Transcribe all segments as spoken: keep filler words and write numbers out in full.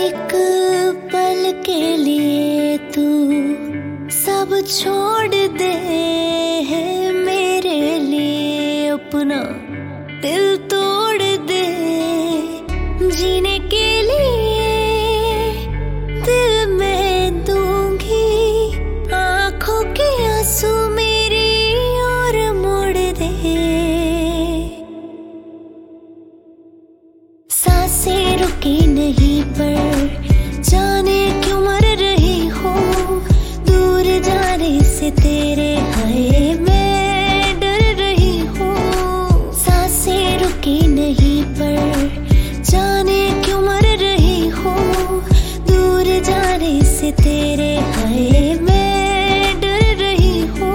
एक पल के लिए तू सब छोड़ दे, है मेरे लिए अपना दिल तोड़ दे। जीने के लिए दिल मैं दूंगी, आंखों के आंसू मेरी ओर मोड़ दे। सांसें रुकी नहीं पर जाने क्यों मर रही हो, दूर जाने से तेरे हाय मैं डर रही हूँ। सांसें रुकी नहीं पर जाने क्यों मर रही हो, दूर जाने से तेरे हाय मैं डर रही हूँ।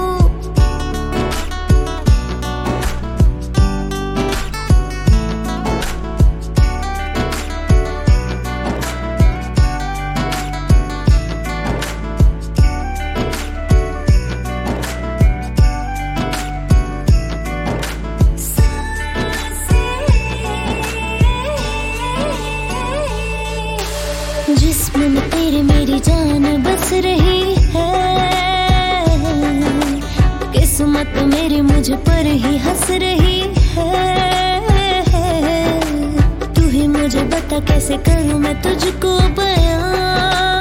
जिस्म में तेरे मेरी जान बस रही है, किस्मत मेरी मुझ पर ही हंस रही है। तू ही मुझे बता कैसे करूं मैं तुझको बयां,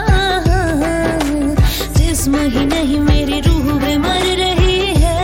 जिस्म ही नहीं मेरी रूह भी मर रही है।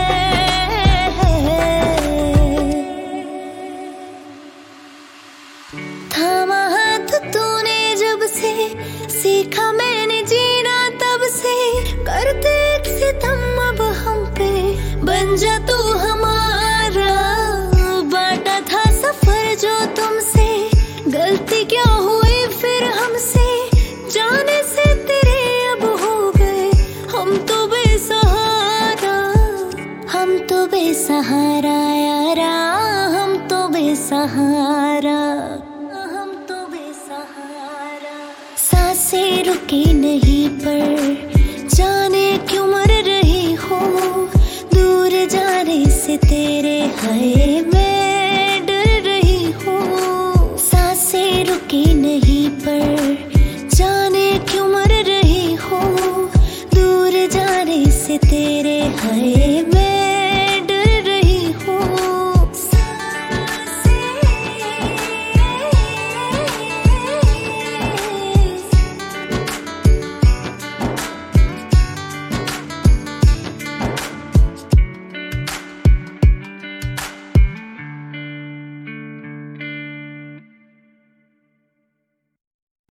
थामा हाथ तूने जब से, सीखा मैंने जीना तब से, करते एक सितम अब हम पे, बन जा तू हमारा। बांटा था सफर जो तुमसे, गलती क्या हुई फिर हमसे, जाने से तेरे अब हो गए हम तो बेसहारा। हम तो बेसहारा यारा, हम तो बेसहारा, हम तो बेसहारा। सांसें रुकी नहीं पर जाने क्यों मर रही हो, दूर जाने से तेरे हाय मैं डर रही हूँ। सांसें रुकी नहीं पर जाने क्यों मर रही हो, दूर जाने से तेरे हाय मैं